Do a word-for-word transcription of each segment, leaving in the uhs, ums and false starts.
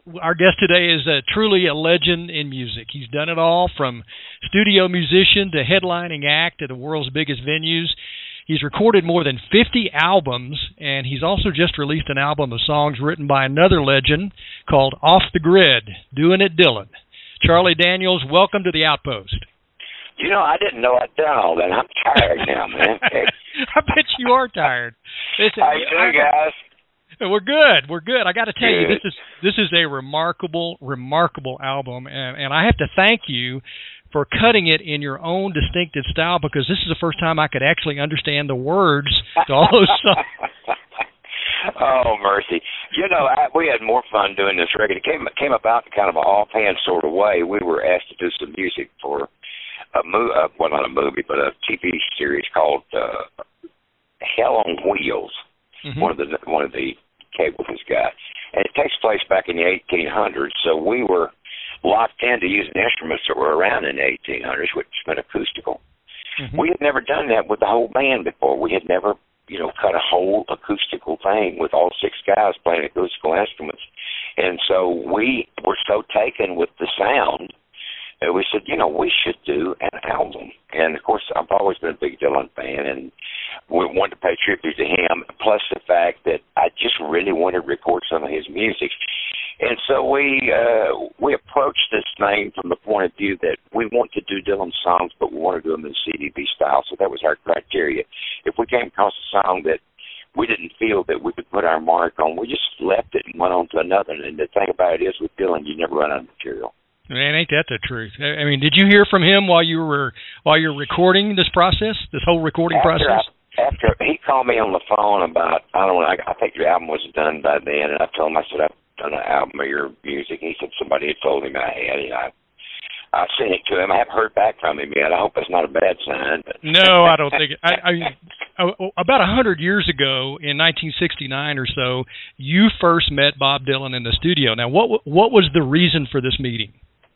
our guest today is uh, truly a legend in music. He's done it all from studio musician to headlining act at the world's biggest venues. He's recorded more than fifty albums, and he's also just released an album of songs written by another legend called Off the Grid, Doing It Dylan. Charlie Daniels, welcome to the Outpost. You know, I didn't know I'd done all that. I'm tired now, man. I bet you are tired. Listen, How you doing, guys? We're good. We're good. I got to tell good. you, this is this is a remarkable, remarkable album, and, and I have to thank you for cutting it in your own distinctive style, because this is the first time I could actually understand the words to all those songs. Oh, mercy. You know, I, we had more fun doing this record. It came, came about in kind of an offhand sort of way. We were asked to do some music for a movie, uh, well, not a movie, but a T V series called uh, Hell on Wheels. Mm-hmm. One of the one of the cables has got, and it takes place back in the eighteen hundreds. So we were locked into using instruments that were around in the eighteen hundreds, which meant acoustical. Mm-hmm. We had never done that with the whole band before. We had never, you know, cut a whole acoustical thing with all six guys playing acoustical instruments, and so we were so taken with the sound. And we said, you know, we should do an album. And, of course, I've always been a big Dylan fan, and we wanted to pay tribute to him, plus the fact that I just really wanted to record some of his music. And so we uh, we approached this thing from the point of view that we want to do Dylan songs, but we want to do them in C D B style. So that was our criteria. If we came across a song that we didn't feel that we could put our mark on, we just left it and went on to another. And the thing about it is, with Dylan, you never run out of material. Man, ain't that the truth? I mean, did you hear from him while you were while you're recording this process, this whole recording after process? I, after he called me on the phone about, I don't know, I, I think your album was done by then, and I told him, I said, I've done an album of your music. He said somebody had told him I had it. I, I sent it to him. I haven't heard back from him yet. I hope it's not a bad sign. But. No, I don't think it. I, I mean, about a hundred years ago, in nineteen sixty-nine or so, you first met Bob Dylan in the studio. Now, what what was the reason for this meeting?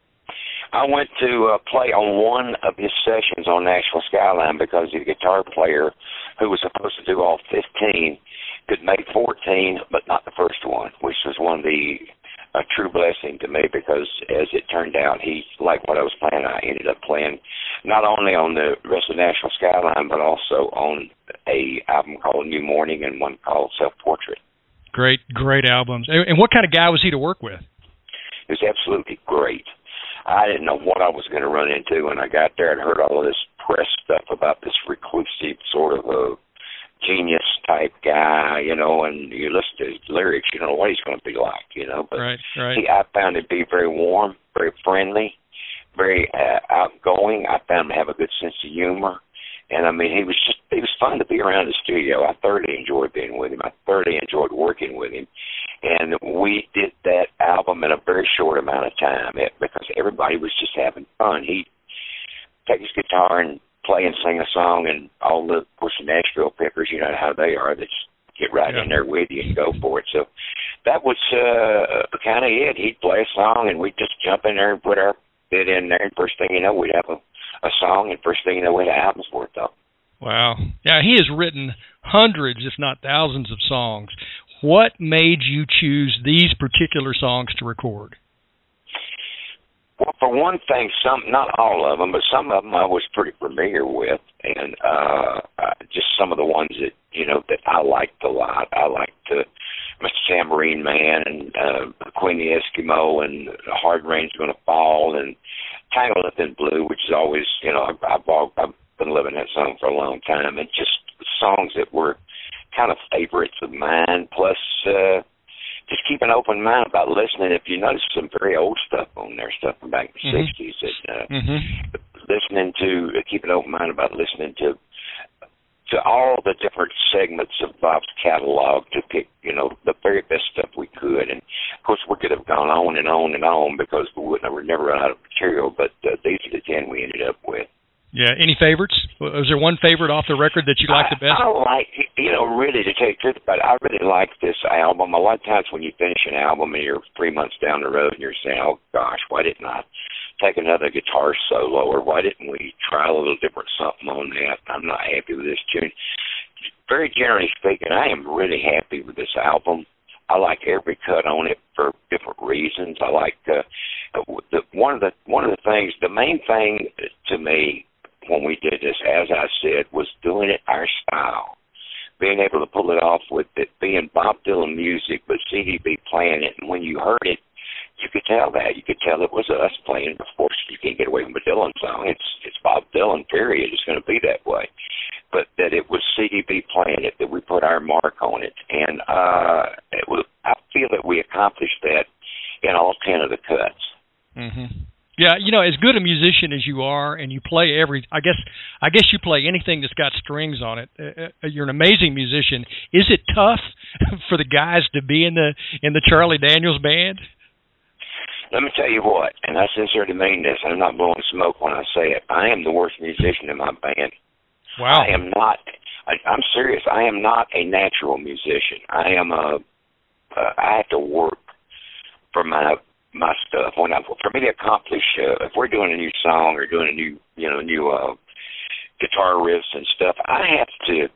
I went to uh, play on one of his sessions on Nashville Skyline because the guitar player who was supposed to do all fifteen could make fourteen, but not the first one, which was one of the a true blessing to me, because as it turned out, he liked what I was playing. I ended up playing not only on the rest of Nashville Skyline, but also on a album called New Morning and one called Self Portrait. Great, great albums. And what kind of guy was he to work with? He was absolutely great. I didn't know what I was going to run into when I got there and heard all of this press stuff about this reclusive sort of a genius-type guy, you know, and you listen to his lyrics, you don't know what he's going to be like, you know. But right, right. He, I found him to be very warm, very friendly, very uh, outgoing. I found him to have a good sense of humor. And, I mean, he was just, he was fun to be around the studio. I thoroughly enjoyed being with him. I thoroughly enjoyed working with him. And we did that album in a very short amount of time it, because everybody was just having fun. He'd take his guitar and play and sing a song, and all the, of course, the Nashville pickers, you know how they are, they just get right yeah. in there with you and go for it. So that was uh, kind of it. He'd play a song, and we'd just jump in there and put our bit in there, and first thing you know, we'd have a a song, and first thing you know, we had albums worth up. Wow. Yeah, he has written hundreds, if not thousands, of songs. What made you choose these particular songs to record? Well, for one thing, some, not all of them, but some of them I was pretty familiar with, and uh, uh, just some of the ones that, you know, that I liked a lot. I liked uh, Mister Tambourine Man and uh, Queen of the Eskimo and Hard Rain's Gonna Fall and Tangled Up in Blue, which is always, you know, I've, I've, I've been living that song for a long time, and just songs that were kind of favorites of mine, plus uh, just keep an open mind about listening. If you notice some very old stuff on there, stuff from back in the mm-hmm. sixties, and uh, mm-hmm. listening to, uh, keep an open mind about listening to to all the different segments of Bob's catalog to pick, you know, the very best stuff we could. And, of course, we could have gone on and on and on because we would never, never run out of material, but uh, these are the ten we ended up with. Yeah, any favorites? Was there one favorite off the record that you liked the best? I, I like, you know, really, to tell you the truth about it, I really like this album. A lot of times when you finish an album and you're three months down the road and you're saying, oh, gosh, why didn't I take another guitar solo, or why didn't we try a little different something on that? I'm not happy with this tune. Very generally speaking, I am really happy with this album. I like every cut on it for different reasons. I like uh, the one of the one of the things. The main thing to me when we did this, as I said, was doing it our style, being able to pull it off with it being Bob Dylan music, but C D B playing it. And when you heard it, you could tell that. You could tell it was us playing. Of course, you can't get away from a Dylan song. It's it's Bob Dylan. Period. It's going to be that way. But that it was C D B playing it, that we put our mark on it, and uh, it was, I feel that we accomplished that in all ten of the cuts. Mm-hmm. Yeah, you know, as good a musician as you are, and you play every, I guess, I guess you play anything that's got strings on it. Uh, you're an amazing musician. Is it tough for the guys to be in the in the Charlie Daniels band? Let me tell you what, and I sincerely mean this. I'm not blowing smoke when I say it. I am the worst musician in my band. Wow. I am not. I, I'm serious. I am not a natural musician. I am a. Uh, I have to work for my. my stuff. When I, for me to accomplish, uh, if we're doing a new song or doing a new, you know, new uh, guitar riffs and stuff, I have to,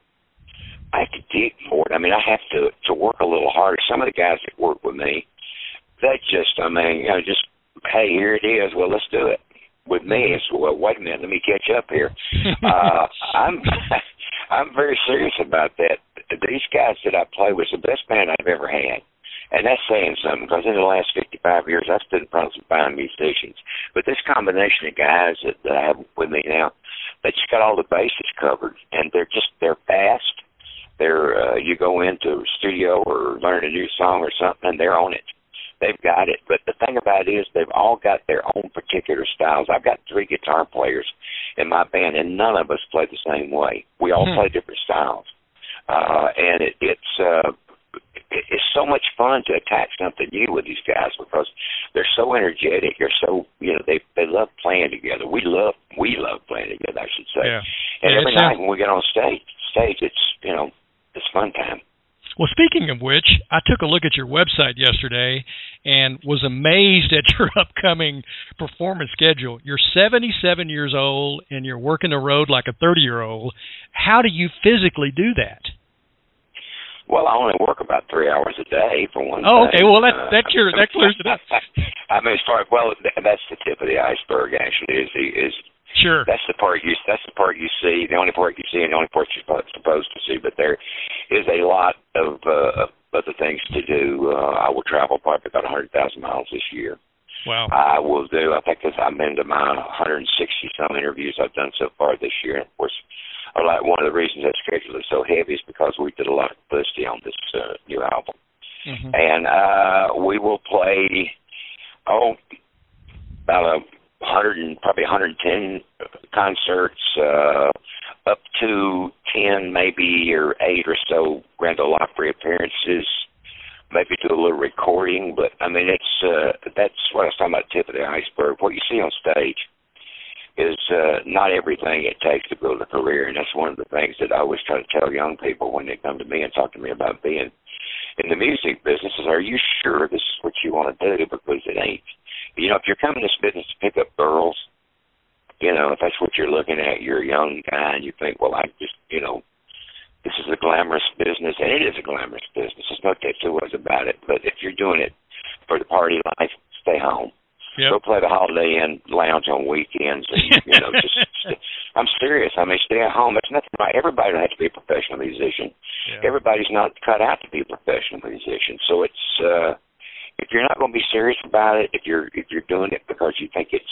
I have to dig for it. I mean, I have to to work a little harder. Some of the guys that work with me, they just, I mean, you know, just, hey, here it is. Well, let's do it. With me, it's, well, wait a minute, let me catch up here. uh, I'm, I'm very serious about that. These guys that I play with, the best band I've ever had. And that's saying something, because in the last fifty-five years, I've stood in front of some fine musicians. But this combination of guys that, that I have with me now, they just got all the bases covered, and they're just, they're fast. They're, uh, you go into a studio or learn a new song or something, and they're on it. They've got it. But the thing about it is they've all got their own particular styles. I've got three guitar players in my band, and none of us play the same way. We all hmm. play different styles. Uh, and it, it's... Uh, It's so much fun to attack something new with these guys because they're so energetic. They're so, you know, they they love playing together. We love we love playing together, I should say. Yeah. And yeah, every night when we get on stage, stage, it's you know, it's fun time. Well, speaking of which, I took a look at your website yesterday and was amazed at your upcoming performance schedule. You're seventy-seven years old and you're working the road like a thirty-year-old. How do you physically do that? Well, I only work about three hours a day for one. Oh, okay. Thing. Well, that uh, that your that clears it up. I mean, as far as well, that's the tip of the iceberg. Actually, is the is sure. That's the part you that's the part you see. The only part you see, and the only part you're supposed to see. But there is a lot of uh, other things to do. Uh, I will travel probably about a hundred thousand miles this year. Wow. I will do. I think I'm into my one hundred sixty some interviews I've done so far this year. And of course. Like one of the reasons that schedule is so heavy is because we did a lot of publicity on this uh, new album, mm-hmm. and uh, we will play oh about a hundred and probably one hundred ten concerts, uh, up to ten maybe or eight or so Grand Ole Opry appearances. Maybe do a little recording, but I mean it's uh, that's what I was talking about. Tip of the iceberg. What you see on stage is uh, not everything it takes to build a career, and that's one of the things that I always try to tell young people when they come to me and talk to me about being in the music business is, are you sure this is what you want to do? Because it ain't. You know, if you're coming to this business to pick up girls, you know, if that's what you're looking at, you're a young guy and you think, well, I just, you know, this is a glamorous business, and it is a glamorous business. There's no two ways about it, but if you're doing it for the party life, stay home. Yep. Go play the Holiday Inn Lounge on weekends. And, you know, just, I'm serious. I mean, stay at home. There's nothing right. Everybody don't have to be a professional musician. Yeah. Everybody's not cut out to be a professional musician. So it's uh, if you're not going to be serious about it, if you're if you're doing it because you think it's,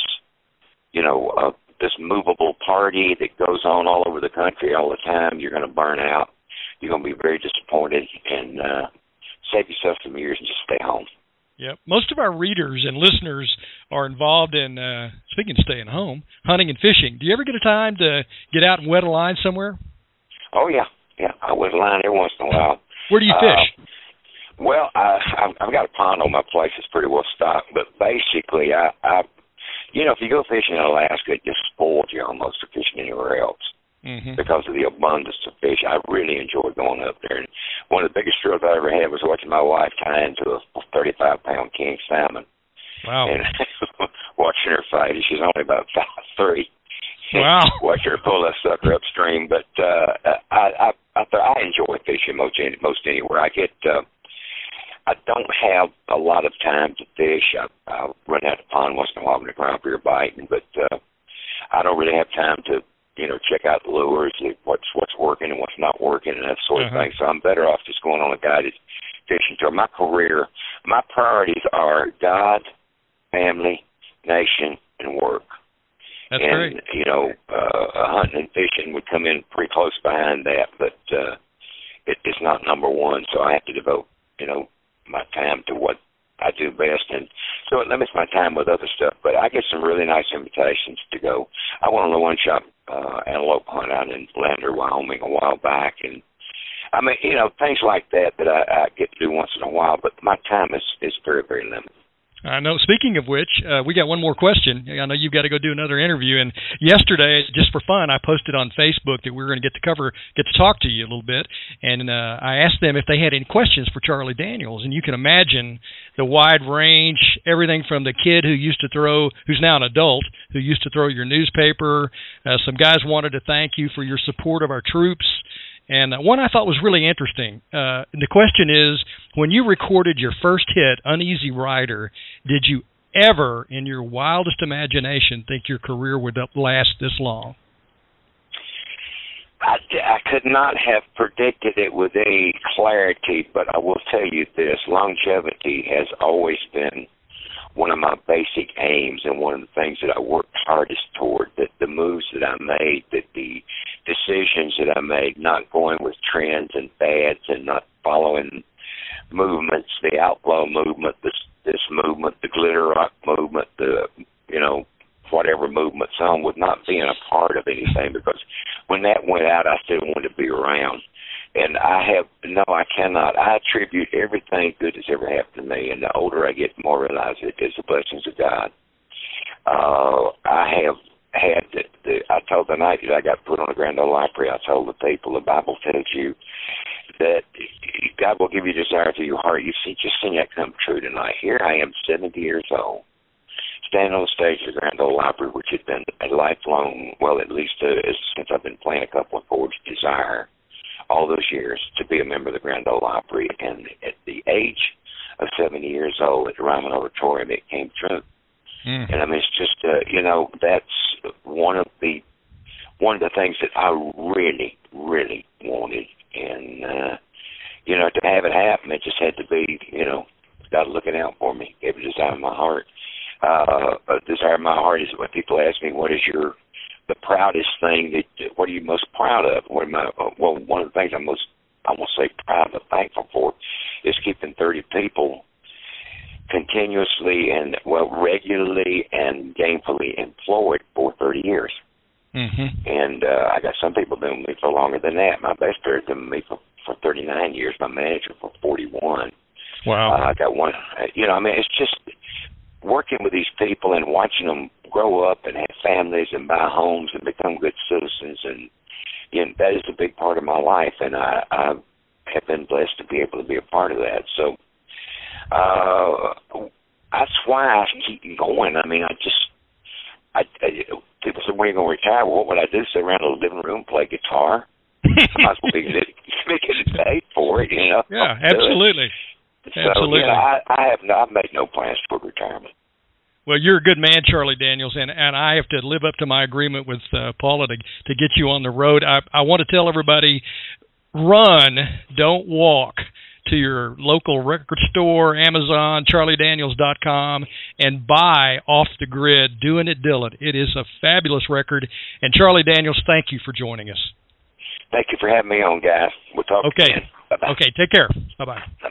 you know, uh, this movable party that goes on all over the country all the time, you're going to burn out. You're going to be very disappointed, and uh, save yourself some years and just stay home. Yep. Most of our readers and listeners are involved in, uh, speaking of staying home, hunting and fishing. Do you ever get a time to get out and wet a line somewhere? Oh, yeah. Yeah, I wet a line every once in a while. Where do you fish? Uh, well, I, I've got a pond on my place that's pretty well stocked, but basically, I, I, you know, if you go fishing in Alaska, it just spoils you almost for fishing anywhere else. Mm-hmm. Because of the abundance of fish. I really enjoy going up there. And one of the biggest thrills I ever had was watching my wife tie into a thirty-five pound king salmon. Wow. And watching her fight. She's only about five three. Wow. Watching her pull that sucker upstream. But uh, I, I, I, I enjoy fishing most, most anywhere. I get, uh, I don't have a lot of time to fish. I, I run out of pond once in a while when the ground beer biting, but uh, I don't really have time to, you know, check out the lures, what's what's working and what's not working, and that sort uh-huh. of thing. So I'm better off just going on a guided fishing tour. My career, my priorities are God, family, nation, and work. That's and, great. you know, uh, hunting and fishing would come in pretty close behind that, but uh, it, it's not number one, so I have to devote, you know, my time to what I do best, and so it limits my time with other stuff, but I get some really nice invitations to go. I went on a one-shot uh, antelope hunt out in Lander, Wyoming a while back, and I mean, you know, things like that that I, I get to do once in a while, but my time is, is very, very limited. I know. Speaking of which, uh, we got one more question. I know you've got to go do another interview. And yesterday, just for fun, I posted on Facebook that we were going to get to cover, get to talk to you a little bit. And uh, I asked them if they had any questions for Charlie Daniels. And you can imagine the wide range, everything from the kid who used to throw, who's now an adult, who used to throw your newspaper. Uh, some guys wanted to thank you for your support of our troops. And one I thought was really interesting. Uh, the question is, when you recorded your first hit, Uneasy Rider, did you ever, in your wildest imagination, think your career would last this long? I, I could not have predicted it with any clarity, but I will tell you this. Longevity has always been one of my basic aims and one of the things that I worked hardest toward, that the moves that I made, that the decisions that I made, not going with trends and fads and not following movements, the outlaw movement, this this movement, the glitter rock movement, the, you know, whatever movement, some with not being a part of anything, because when that went out, I still wanted to be around. And I have, no, I cannot. I attribute everything good that's ever happened to me, and the older I get, the more I realize it is the blessings of God. Uh, I have had, the, the, I told the night that I got put on the Grand Ole Opry, I told the people, the Bible tells you that God will give you desire to your heart. You see, just seen that come true tonight. Here I am, seventy years old, standing on the stage of the Grand Ole Opry, which had been a lifelong, well, at least uh, since I've been playing a couple of chords, desire, all those years, to be a member of the Grand Ole Opry. And at the age of seventy years old at the Ryman Auditorium, it came true. Mm. And I mean, it's just, uh, you know, that's one of the one of the things that I really, really wanted. And, uh, you know, to have it happen, it just had to be, you know, God looking out for me, gave a desire in my heart. Uh, a desire in my heart is when people ask me, what is your, the proudest thing, that, what are you most proud of? What am I, well, one of the things I'm most, I won't say proud, but thankful for is keeping thirty people continuously and, well, regularly and gainfully employed for thirty years. Mm-hmm. And uh, I got some people doing me for longer than that. My best player doing me for, for thirty-nine years, my manager for forty-one. Wow. Uh, I got one, you know, I mean, it's just working with these people and watching them grow up and have families and buy homes and become good citizens. And, you know, that is a big part of my life, and I, I have been blessed to be able to be a part of that. So uh, that's why I keep going. I mean, I just, I, I people say, when are you going to retire? Well, what would I do? Sit around in the living room, play guitar? I might as well be getting paid for it, you know? Yeah, absolutely. So, absolutely. You know, I, I have no, I've made no plans for retirement. Well, you're a good man, Charlie Daniels, and, and I have to live up to my agreement with uh, Paula to, to get you on the road. I, I want to tell everybody, run, don't walk, to your local record store, Amazon, charlie daniels dot com, and buy Off the Grid, Doing It Dillon. It is a fabulous record. And Charlie Daniels, thank you for joining us. Thank you for having me on, guys. We'll talk okay. again. Bye-bye. Okay, take care. Bye-bye.